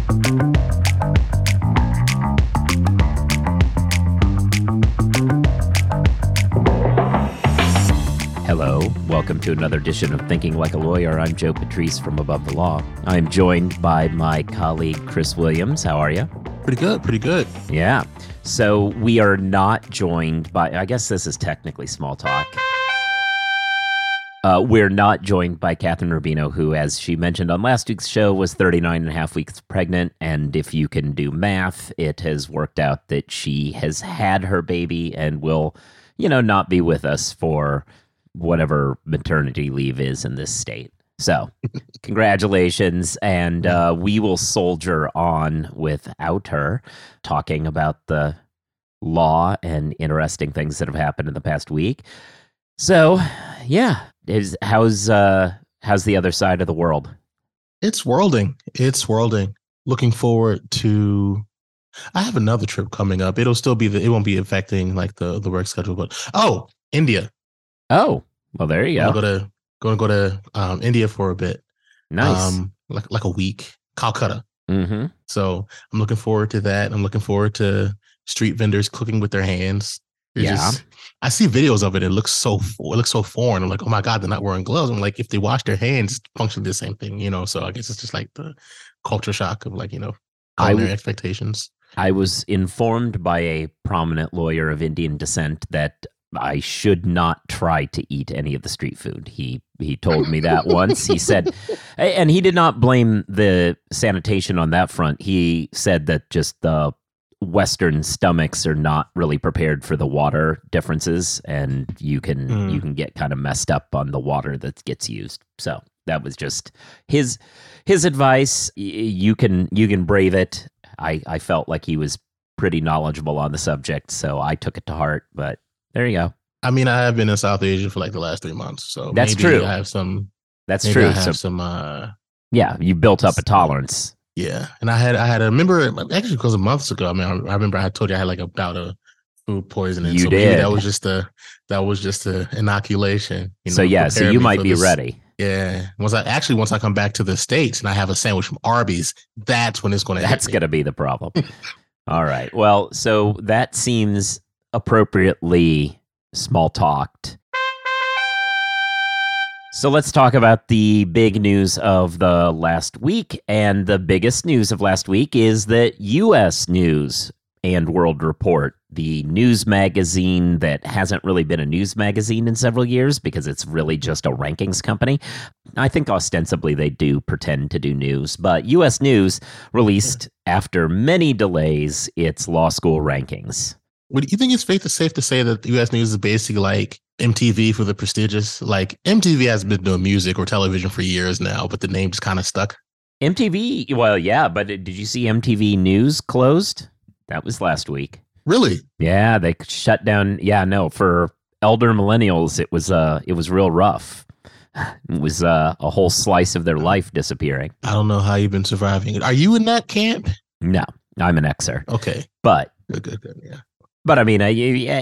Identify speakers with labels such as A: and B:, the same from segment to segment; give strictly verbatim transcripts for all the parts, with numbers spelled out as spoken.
A: Hello, welcome to another edition of Thinking Like a Lawyer. I'm Joe Patrice from Above the Law. I'm joined by my colleague, Chris Williams. How are you?
B: Pretty good, pretty good.
A: Yeah. So we are not joined by, I guess this is technically small talk. Uh, we're not joined by Catherine Rubino, who, as she mentioned on last week's show, was thirty-nine and a half weeks pregnant. And if you can do math, it has worked out that she has had her baby and will, you know, not be with us for whatever maternity leave is in this state. So congratulations. And uh, we will soldier on without her, talking about the law and interesting things that have happened in the past week. So, yeah, is how's uh, how's the other side of the world?
B: It's worlding. It's worlding. Looking forward to. I have another trip coming up. It'll still be the. It won't be affecting like the the work schedule, but oh, India.
A: Oh, well, there you go.
B: Go to going to go to um, India for a bit.
A: Nice,
B: um, like like a week. Calcutta.
A: Mm-hmm.
B: So I'm looking forward to that. I'm looking forward to street vendors cooking with their hands. It's
A: yeah,
B: just, I see videos of it. It looks so it looks so foreign. I'm like, oh my god, they're not wearing gloves. I'm like, if they wash their hands, it's functionally the same thing, you know. So I guess it's just like the culture shock of like, you know, culinary
A: I,
B: expectations.
A: I was informed by a prominent lawyer of Indian descent that I should not try to eat any of the street food. He he told me that once. He said, and he did not blame the sanitation on that front. He said that just the Western stomachs are not really prepared for the water differences, and you can mm. you can get kind of messed up on the water that gets used. So that was just his his advice. You can you can brave it. I, I felt like he was pretty knowledgeable on the subject, so I took it to heart. But there you go.
B: I mean, I have been in South Asia for like the last three months, so
A: that's
B: maybe
A: true.
B: I have some.
A: That's
B: maybe
A: true.
B: I have
A: so,
B: some. Uh,
A: yeah, you built up a tolerance.
B: Yeah, and I had I had a remember actually because of months ago. I mean, I, I remember I told you I had like a bout of food poisoning.
A: You
B: so
A: did.
B: Maybe that was just a that was just a inoculation. You know,
A: so yeah, so you might be
B: this.
A: ready.
B: Yeah. Once I actually once I come back to the States and I have a sandwich from Arby's, that's when it's going to.
A: That's going to be the problem. All right. Well, so that seems appropriately small talked. So let's talk about the big news of the last week. And the biggest news of last week is that U S News and World Report, the news magazine that hasn't really been a news magazine in several years because it's really just a rankings company. I think ostensibly they do pretend to do news, but U S News released, after many delays, its law school rankings.
B: Would you think it's safe to safe to say that U S News is basically like M T V for the prestigious? Like M T V has been doing music or television for years now, but the name just kind of stuck.
A: M T V, well, yeah, but did you see M T V News closed? That was last week.
B: Really?
A: Yeah, they shut down. Yeah, no, for elder millennials, it was uh, it was real rough. It was uh, a whole slice of their life disappearing.
B: I don't know how you've been surviving it. Are you in that camp?
A: No, I'm an Xer.
B: Okay,
A: but
B: good, good, good. Yeah.
A: But I mean, I,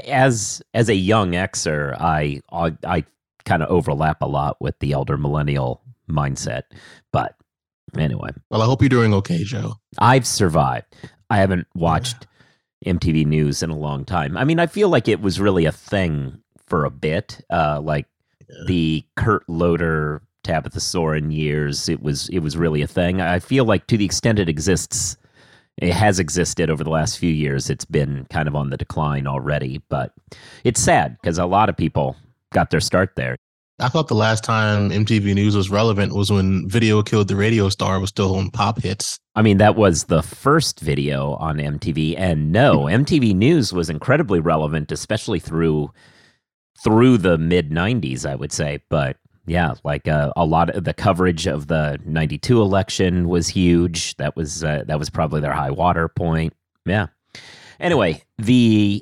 A: as as a young Xer, I I, I kind of overlap a lot with the elder millennial mindset. But anyway,
B: well, I hope you're doing okay, Joe.
A: I've survived. I haven't watched yeah. M T V News in a long time. I mean, I feel like it was really a thing for a bit, uh, like yeah. the Kurt Loder, Tabitha Soren years. It was it was really a thing. I feel like to the extent it exists. It has existed over the last few years. It's been kind of on the decline already, but it's sad because a lot of people got their start there.
B: I thought the last time M T V News was relevant was when Video Killed the Radio Star was still on pop hits.
A: I mean, that was the first video on M T V, and no, M T V News was incredibly relevant, especially through through the mid nineties, I would say. But yeah, like uh, a lot of the coverage of the ninety-two election was huge. That was uh, that was probably their high water point. Yeah. Anyway, the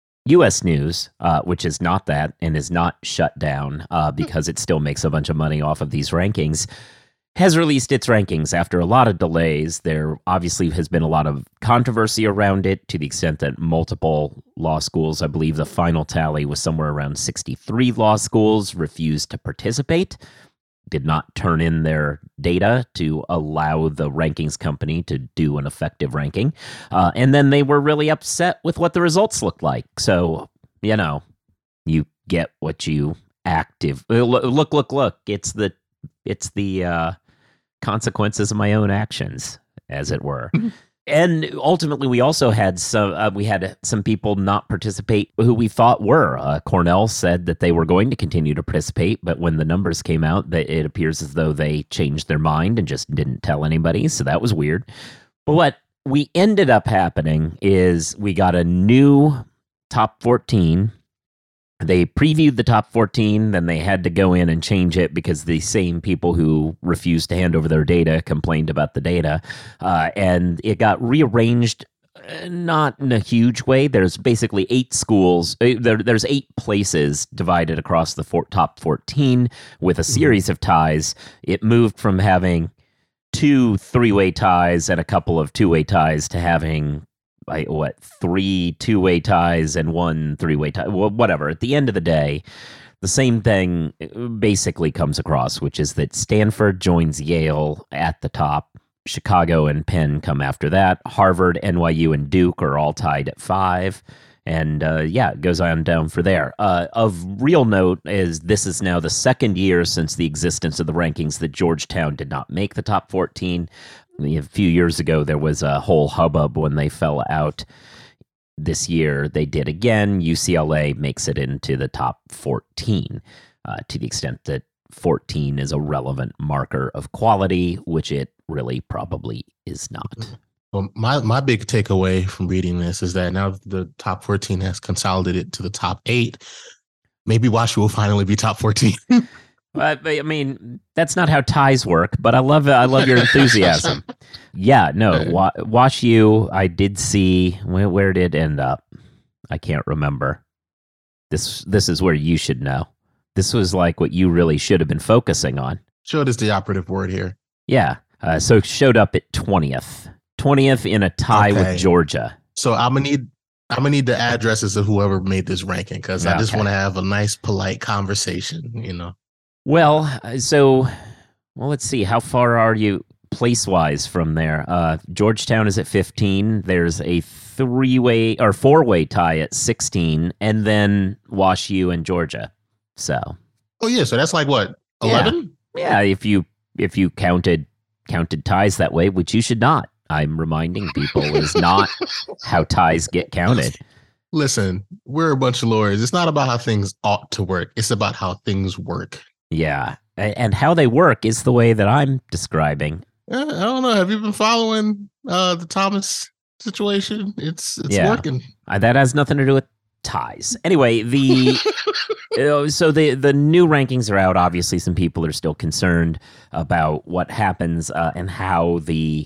A: U S News, uh, which is not that and is not shut down uh, because it still makes a bunch of money off of these rankings, has released its rankings after a lot of delays. There obviously has been a lot of controversy around it to the extent that multiple law schools, I believe the final tally was somewhere around sixty-three law schools, refused to participate. did not turn in their data to allow the rankings company to do an effective ranking. Uh, and then they were really upset with what the results looked like. So, you know, you get what you active look, look, look. It's the it's the uh, consequences of my own actions, as it were. And ultimately, we also had some uh, we had some people not participate who we thought were. Uh, Cornell said that they were going to continue to participate, but when the numbers came out, that it appears as though they changed their mind and just didn't tell anybody. So that was weird. But what we ended up happening is we got a new top fourteen. They previewed the top fourteen, then they had to go in and change it because the same people who refused to hand over their data complained about the data. Uh, and it got rearranged, uh, not in a huge way. There's basically eight schools. Uh, there, there's eight places divided across the four, top fourteen with a series of ties. It moved from having two three-way ties and a couple of two-way ties to having like what three two-way ties and one three-way tie, well, whatever. At the end of the day, the same thing basically comes across, which is that Stanford joins Yale at the top. Chicago and Penn come after that. Harvard, N Y U, and Duke are all tied at five. And uh, yeah, it goes on down for there. Uh, of real note is this is now the second year since the existence of the rankings that Georgetown did not make the top fourteen. A few years ago, there was a whole hubbub when they fell out. This year, they did again. U C L A makes it into the top fourteen, uh, to the extent that fourteen is a relevant marker of quality, which it really probably is not.
B: Well, my, my big takeaway from reading this is that now the top fourteen has consolidated to the top eight. Maybe WashU will finally be top fourteen.
A: Uh, I mean, that's not how ties work, but I love I love your enthusiasm. Yeah, no, wa- WashU, I did see, where, where did it end up? I can't remember. This This is where you should know. This was like what you really should have been focusing on.
B: Showed is the operative word here.
A: Yeah, uh, so it showed up at twentieth. twentieth in a tie okay. with Georgia.
B: So I'm going to need I'm gonna need the addresses of whoever made this ranking because okay. I just want to have a nice, polite conversation, you know.
A: Well, so, well, let's see. How far are you place-wise from there? Uh, Georgetown is at fifteen. There's a three-way or four-way tie at sixteen, and then WashU and Georgia. So.
B: Oh yeah, so that's like what, eleven?
A: Yeah. yeah, if you if you counted counted ties that way, which you should not. I'm reminding people is not how ties get counted.
B: Listen, we're a bunch of lawyers. It's not about how things ought to work. It's about how things work.
A: Yeah, and how they work is the way that I'm describing.
B: I don't know. Have you been following uh, the Thomas situation? It's it's
A: yeah.
B: working.
A: Uh, that has nothing to do with ties. Anyway, the uh, so the the new rankings are out. Obviously, some people are still concerned about what happens uh, and how the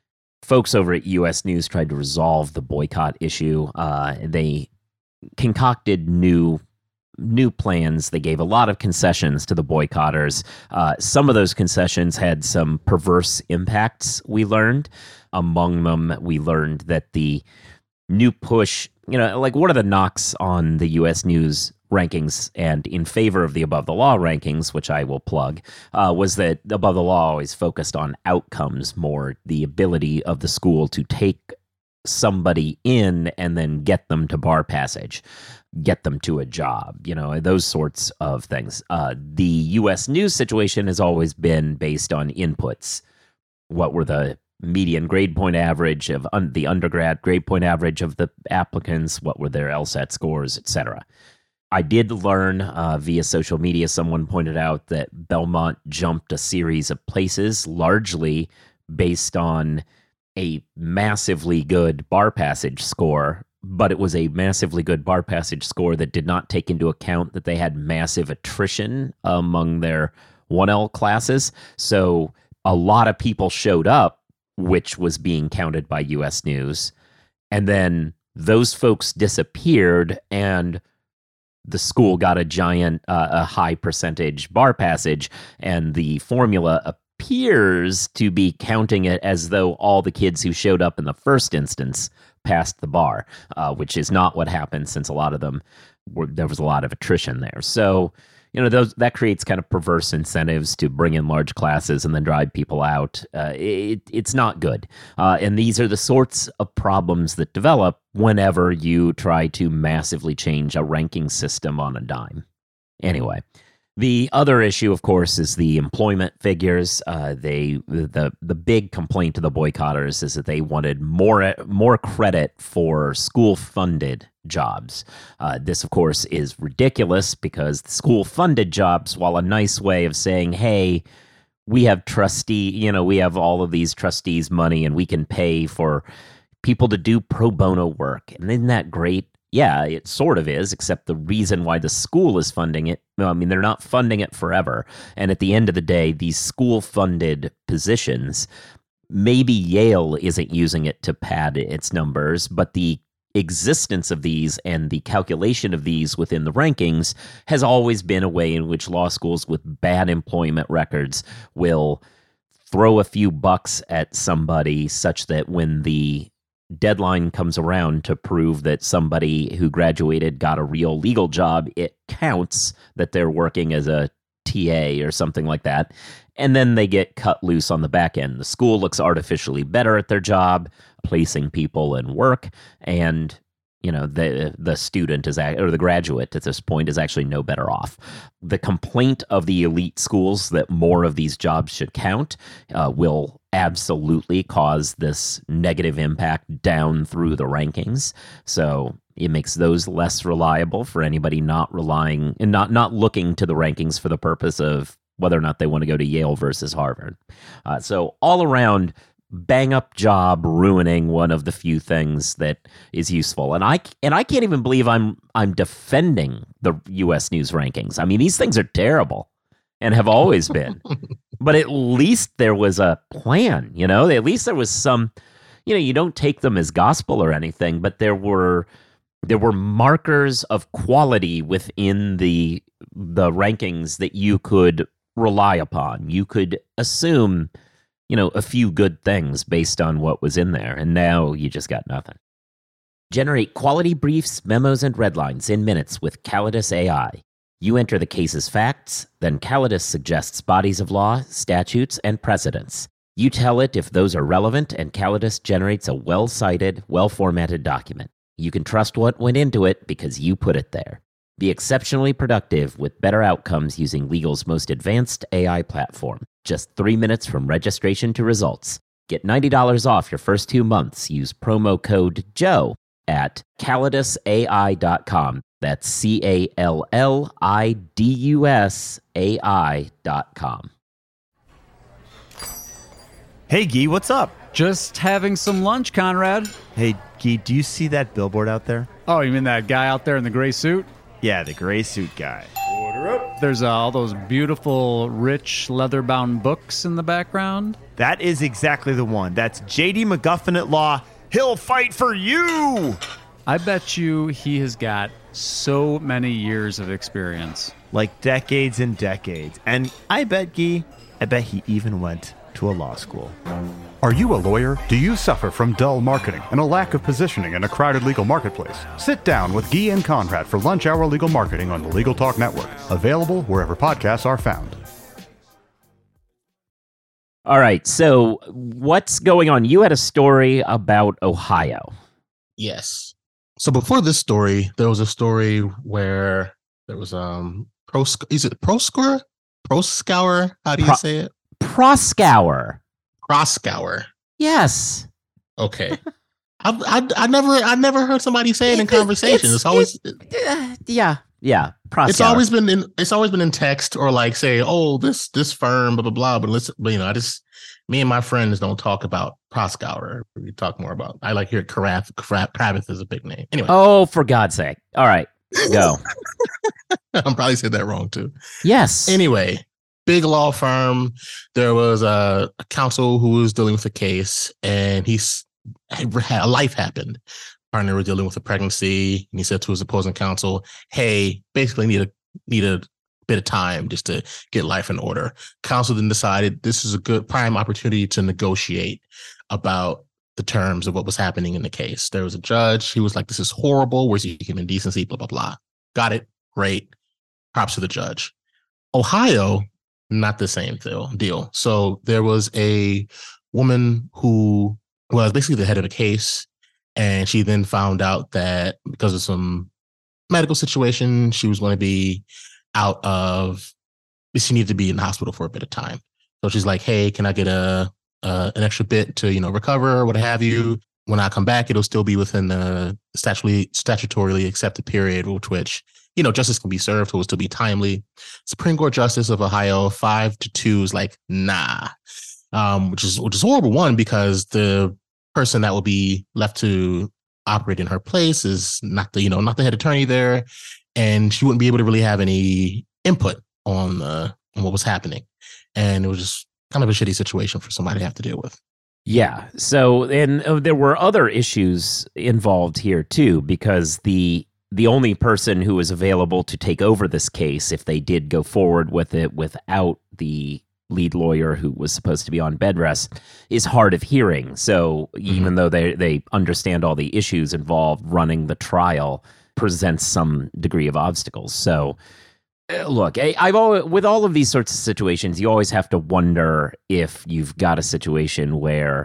A: folks over at U S News tried to resolve the boycott issue. Uh, they concocted new. new plans. They gave a lot of concessions to the boycotters. Uh, some of those concessions had some perverse impacts, we learned. Among them, we learned that the new push, you know, like what are the knocks on the U S News rankings and in favor of the Above the Law rankings, which I will plug, uh, was that Above the Law always focused on outcomes more, the ability of the school to take somebody in and then get them to bar passage, get them to a job, you know, those sorts of things. Uh, the U S News situation has always been based on inputs. What were the median grade point average of un- the undergrad grade point average of the applicants? What were their LSAT scores, et cetera. I did learn uh, via social media, someone pointed out that Belmont jumped a series of places, largely based on a massively good bar passage score, but it was a massively good bar passage score that did not take into account that they had massive attrition among their one L classes. So a lot of people showed up, which was being counted by U S News, and then those folks disappeared, and the school got a giant, uh, a high percentage bar passage, and the formula appears to be counting it as though all the kids who showed up in the first instance passed the bar, uh, which is not what happened, since a lot of them were, there was a lot of attrition there. So, you know, those that creates kind of perverse incentives to bring in large classes and then drive people out. Uh, it, it's not good. Uh, and these are the sorts of problems that develop whenever you try to massively change a ranking system on a dime. Anyway, the other issue, of course, is the employment figures. Uh, they the the big complaint to the boycotters is that they wanted more more credit for school-funded jobs. Uh, this, of course, is ridiculous because school-funded jobs, while a nice way of saying, hey, we have trustee, you know, we have all of these trustees' money and we can pay for people to do pro bono work. And isn't that great? Yeah, it sort of is, except the reason why the school is funding it, I mean, they're not funding it forever. And at the end of the day, these school-funded positions, maybe Yale isn't using it to pad its numbers, but the existence of these and the calculation of these within the rankings has always been a way in which law schools with bad employment records will throw a few bucks at somebody such that when the deadline comes around to prove that somebody who graduated got a real legal job, it counts that they're working as a T A or something like that. And then they get cut loose on the back end. The school looks artificially better at their job, placing people in work, and you know the the student is or the graduate at this point is actually no better off. The complaint of the elite schools that more of these jobs should count uh, will absolutely cause this negative impact down through the rankings. So it makes those less reliable for anybody not relying and not not looking to the rankings for the purpose of whether or not they want to go to Yale versus Harvard. Uh, so all around, bang up job ruining one of the few things that is useful. And I and I can't even believe I'm I'm defending the U S News rankings. I mean, these things are terrible and have always been. But at least there was a plan, you know? At least there was some, you know, you don't take them as gospel or anything, but there were there were markers of quality within the the rankings that you could rely upon. You could assume, you know, a few good things based on what was in there, and now you just got nothing. Generate quality briefs, memos, and redlines in minutes with Calidus A I. You enter the case's facts, then Calidus suggests bodies of law, statutes, and precedents. You tell it if those are relevant, and Calidus generates a well-cited, well-formatted document. You can trust what went into it because you put it there. Be exceptionally productive with better outcomes using legal's most advanced A I platform. Just three minutes from registration to results. Get ninety dollars off your first two months. Use promo code Joe at calidus A I dot com. That's C A L L I D U S A I dot com.
C: Hey, Guy, what's up?
D: Just having some lunch, Conrad.
C: Hey, Guy, do you see that billboard out there?
D: Oh, you mean that guy out there in the gray suit?
C: Yeah, the gray suit guy.
D: Order up. There's uh, all those beautiful, rich, leather-bound books in the background.
C: That is exactly the one. That's J D McGuffin at Law. He'll fight for you!
D: I bet you he has got so many years of experience.
C: Like decades and decades. And I bet, Guy, I bet he even went to a law school.
E: Are you a lawyer? Do you suffer from dull marketing and a lack of positioning in a crowded legal marketplace? Sit down with Guy and Conrad for Lunch Hour Legal Marketing on the Legal Talk Network. Available wherever podcasts are found.
A: All right, so what's going on? You had a story about Ohio.
B: Yes. So before this story, there was a story where there was um pro is it Proscour? Proscour? How do you
A: Pro-
B: say it?
A: Proscour.
B: Proscour.
A: Yes.
B: Okay. I, I I never I never heard somebody say it in conversation. It's, it's always
A: uh, yeah yeah. Proscour.
B: It's always been in it's always been in text or like say oh this this firm blah blah blah. But listen, but, you know I just me and my friends don't talk about Proscour. We talk more about I like hear Carath Kravitz is a big name. Anyway.
A: Oh, for God's sake! All right, go.
B: I'm probably said that wrong too.
A: Yes.
B: Anyway. Big law firm. There was a, a counsel who was dealing with a case, and he's had a life happened. Partner was dealing with a pregnancy, and he said to his opposing counsel, "Hey, basically need a need a bit of time just to get life in order." Counsel then decided this is a good prime opportunity to negotiate about the terms of what was happening in the case. There was a judge. He was like, "This is horrible. Where's your human decency?" Blah blah blah. Got it. Great. Props to the judge. Ohio, not the same deal. So there was a woman who was basically the head of the case, and she then found out that because of some medical situation, she was going to be out of, she needed to be in the hospital for a bit of time. So she's like, hey, can I get a, uh, an extra bit to, you know, recover, what have you? When I come back, it'll still be within the statutorily, statutorily accepted period, which, which, you know, justice can be served, so it will still be timely. Supreme Court Justice of Ohio, five to two is like, nah, um, which is, which is horrible. One, because the person that will be left to operate in her place is not the, you know, not the head attorney there. And she wouldn't be able to really have any input on, uh, on what was happening. And it was just kind of a shitty situation for somebody to have to deal with.
A: Yeah. So, and uh, there were other issues involved here too, because the the only person who was available to take over this case, if they did go forward with it without the lead lawyer who was supposed to be on bed rest, is hard of hearing. So even mm-hmm. though they they understand all the issues involved, running the trial presents some degree of obstacles. So look, I, I've always, with all of these sorts of situations, you always have to wonder if you've got a situation where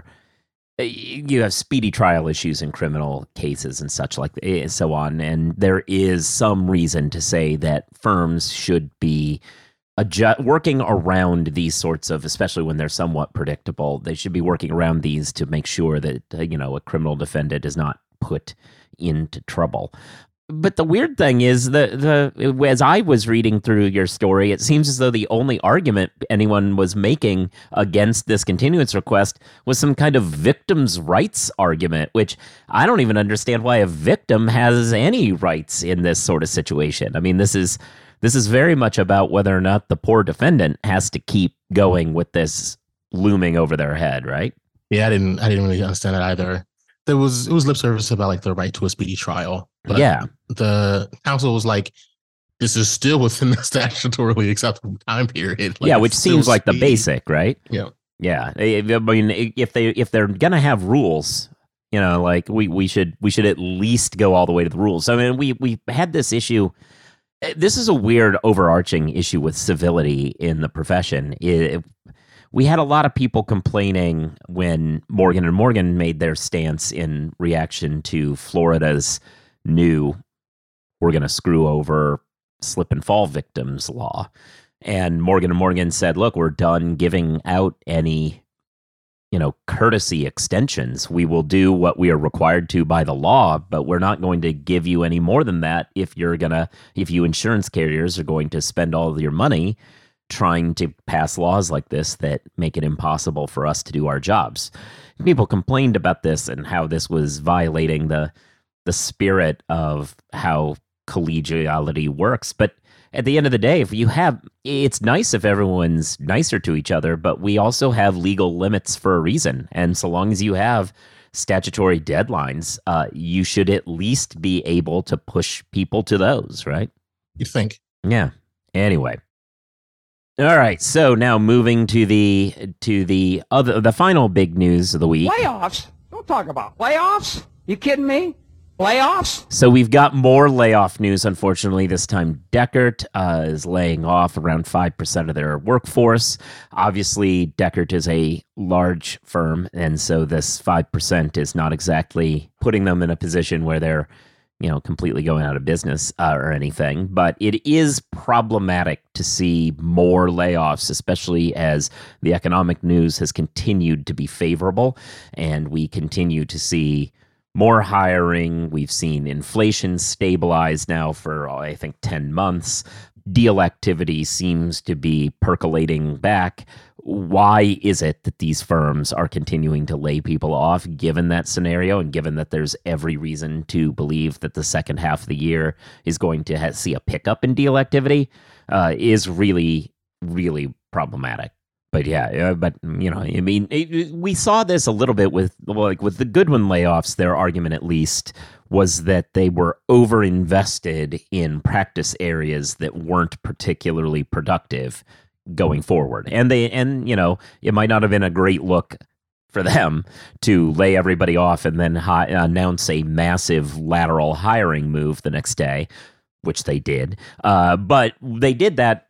A: you have speedy trial issues in criminal cases and such like so on, and there is some reason to say that firms should be adjust, working around these sorts of, especially when they're somewhat predictable, they should be working around these to make sure that uh, you know a criminal defendant is not put into trouble. But the weird thing is that the as I was reading through your story, it seems as though the only argument anyone was making against this continuance request was some kind of victim's rights argument, which I don't even understand why a victim has any rights in this sort of situation. I mean, this is this is very much about whether or not the poor defendant has to keep going with this looming over their head, right?
B: Yeah, I didn't I didn't really understand it either. There was it was lip service about like the right to a speedy trial. But
A: yeah,
B: the council was like, "This is still within the statutorily acceptable time period."
A: Like, yeah, which seems like speedy. The basic, right?
B: Yeah,
A: yeah. I mean, if they if they're gonna have rules, you know, like we we should we should at least go all the way to the rules. I mean, we we had this issue. This is a weird overarching issue with civility in the profession. It, We had a lot of people complaining when Morgan and Morgan made their stance in reaction to Florida's new "we're going to screw over slip and fall victims" law. And Morgan and Morgan said, look, we're done giving out any, you know, courtesy extensions. We will do what we are required to by the law, but we're not going to give you any more than that if you're going to, if you insurance carriers are going to spend all of your money trying to pass laws like this that make it impossible for us to do our jobs. People complained about this and how this was violating the the spirit of how collegiality works. But at the end of the day, if you have, it's nice if everyone's nicer to each other, but we also have legal limits for a reason. And so long as you have statutory deadlines, uh, you should at least be able to push people to those, right?
B: You think?
A: Yeah. Anyway. All right, so now moving to the to the other the final big news of the week.
F: Playoffs? Don't talk about playoffs. You kidding me? Playoffs?
A: So we've got more layoff news, unfortunately. This time Deckert uh, is laying off around five percent of their workforce. Obviously, Deckert is a large firm, and so this five percent is not exactly putting them in a position where they're, you know, completely going out of business uh, or anything. But it is problematic to see more layoffs, especially as the economic news has continued to be favorable, and we continue to see more hiring. We've seen inflation stabilize now for, I think, ten months. Deal activity seems to be percolating back. Why is it that these firms are continuing to lay people off, given that scenario, and given that there's every reason to believe that the second half of the year is going to ha- see a pickup in deal activity, uh, is really, really problematic. But yeah, uh, but you know, I mean, it, we saw this a little bit with like with the Goodwin layoffs. Their argument, at least, was that they were overinvested in practice areas that weren't particularly productive going forward. And they, and you know, it might not have been a great look for them to lay everybody off and then hi- announce a massive lateral hiring move the next day, which they did. Uh, but they did that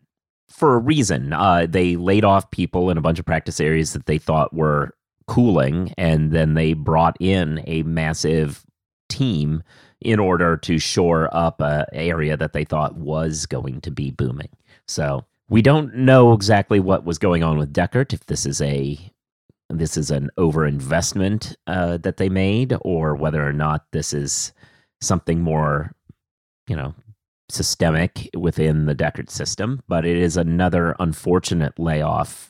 A: for a reason. Uh, they laid off people in a bunch of practice areas that they thought were cooling, and then they brought in a massive team in order to shore up an area that they thought was going to be booming. So we don't know exactly what was going on with Deckert, if this is a this is an overinvestment uh, that they made, or whether or not this is something more, you know, systemic within the Deckert system. But it is another unfortunate layoff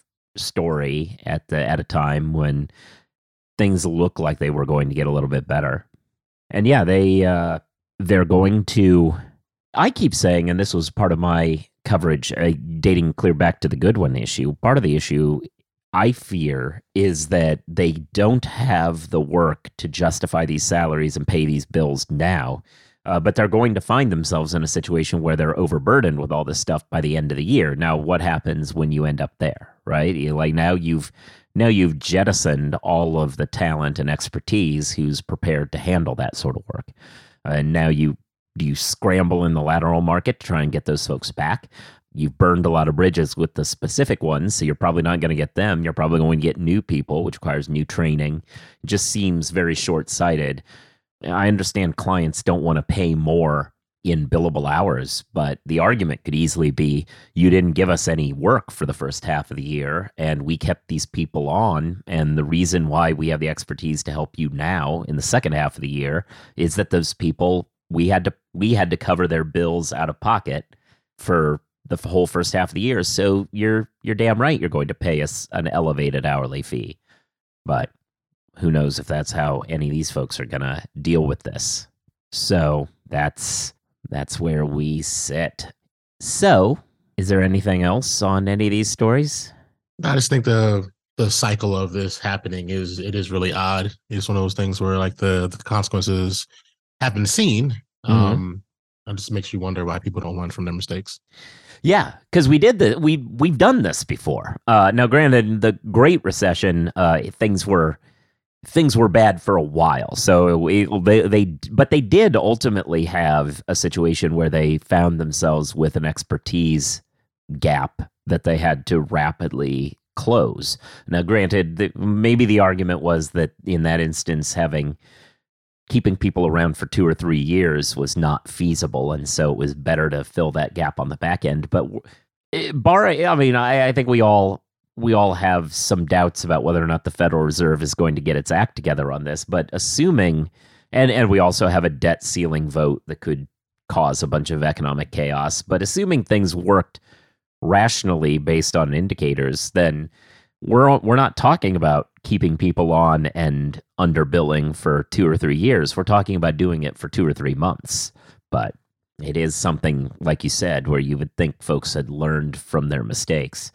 A: story at the at a time when things look like they were going to get a little bit better. And yeah, they uh, they're going to. I keep saying, and this was part of my coverage, uh, dating clear back to the Goodwin issue. Part of the issue, I fear, is that they don't have the work to justify these salaries and pay these bills now. Uh, but they're going to find themselves in a situation where they're overburdened with all this stuff by the end of the year. Now, what happens when you end up there, right? You, like now you've now you've jettisoned all of the talent and expertise who's prepared to handle that sort of work. Uh, and now you do you scramble in the lateral market to try and get those folks back. You've burned a lot of bridges with the specific ones, so you're probably not going to get them. You're probably going to get new people, which requires new training. It just seems very short-sighted. I understand clients don't want to pay more in billable hours, but the argument could easily be you didn't give us any work for the first half of the year, and we kept these people on, and the reason why we have the expertise to help you now in the second half of the year is that those people, we had to we had to cover their bills out of pocket for the whole first half of the year, so you're you're damn right you're going to pay us an elevated hourly fee. But who knows if that's how any of these folks are going to deal with this. So that's that's where we sit. So, is there anything else on any of these stories?
B: I just think the the cycle of this happening is it is really odd. It's one of those things where like the, the consequences have been seen. Mm-hmm. Um, it just makes you wonder why people don't learn from their mistakes.
A: Yeah, because we did the we we've done this before. Uh, now, granted, the Great Recession, uh, things were. Things were bad for a while, so it, they, they, but they did ultimately have a situation where they found themselves with an expertise gap that they had to rapidly close. Now, granted, the, maybe the argument was that in that instance, having keeping people around for two or three years was not feasible, and so it was better to fill that gap on the back end. But bar, I mean, I, I think we all. We all have some doubts about whether or not the Federal Reserve is going to get its act together on this, but assuming, and, and we also have a debt ceiling vote that could cause a bunch of economic chaos, but assuming things worked rationally based on indicators, then we're we're not talking about keeping people on and underbilling for two or three years. We're talking about doing it for two or three months, but it is something, like you said, where you would think folks had learned from their mistakes.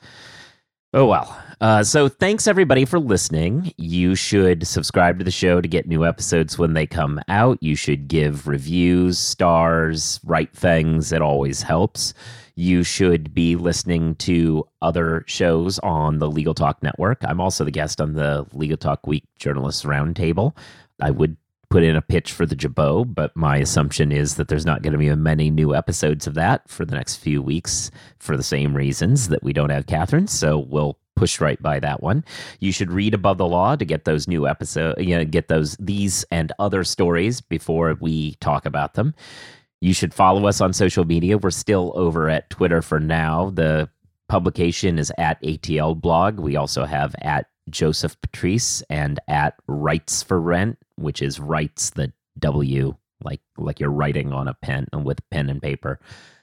A: Oh, well. Uh, so thanks, everybody, for listening. You should subscribe to the show to get new episodes when they come out. You should give reviews, stars, write things. It always helps. You should be listening to other shows on the Legal Talk Network. I'm also the guest on the Legal Talk Week Journalists Roundtable. I would put in a pitch for the Jabot, but my assumption is that there's not going to be many new episodes of that for the next few weeks for the same reasons that we don't have Catherine, so we'll push right by that one. You should read Above the Law to get those new episodes, you know, get those these and other stories before we talk about them. You should follow us on social media. We're still over at Twitter for now. The publication is at A T L Blog. We also have at Joseph Patrice and at Rights for Rent, which is Rights, the W, like like you're writing on a pen with pen and paper.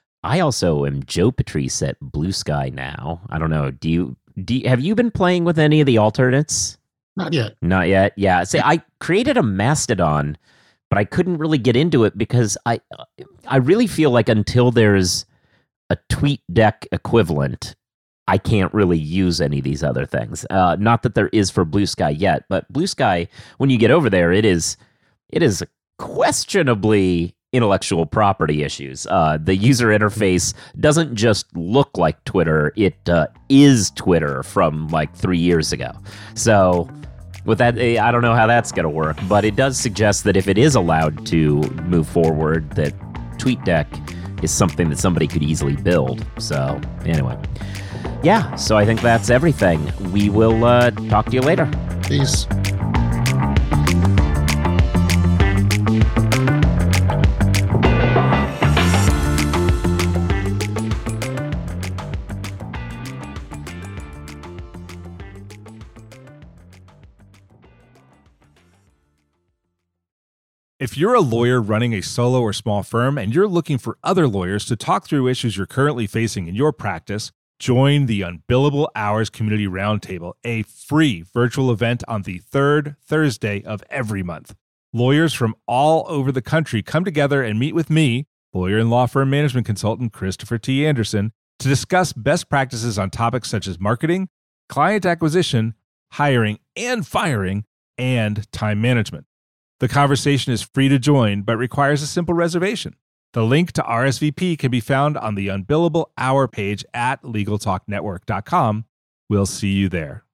A: I also am Joe Patrice at Blue Sky now. I don't know. Do you do you, have you been playing with any of the alternates?
B: Not yet.
A: Not yet. Yeah. See, I created a Mastodon, but I couldn't really get into it because I I really feel like until there's a TweetDeck equivalent, I can't really use any of these other things. Uh, not that there is for Blue Sky yet, but Blue Sky, when you get over there, it is it is questionably intellectual property issues. Uh, the user interface doesn't just look like Twitter; it uh, is Twitter from like three years ago. So, with that, I don't know how that's going to work, but it does suggest that if it is allowed to move forward, that TweetDeck is something that somebody could easily build. So anyway, yeah, so I think that's everything. We will uh, talk to you later.
B: Peace.
G: If you're a lawyer running a solo or small firm and you're looking for other lawyers to talk through issues you're currently facing in your practice, join the Unbillable Hours Community Roundtable, a free virtual event on the third Thursday of every month. Lawyers from all over the country come together and meet with me, lawyer and law firm management consultant Christopher T. Anderson, to discuss best practices on topics such as marketing, client acquisition, hiring and firing, and time management. The conversation is free to join, but requires a simple reservation. The link to R S V P can be found on the Unbillable Hour page at legal talk network dot com. We'll see you there.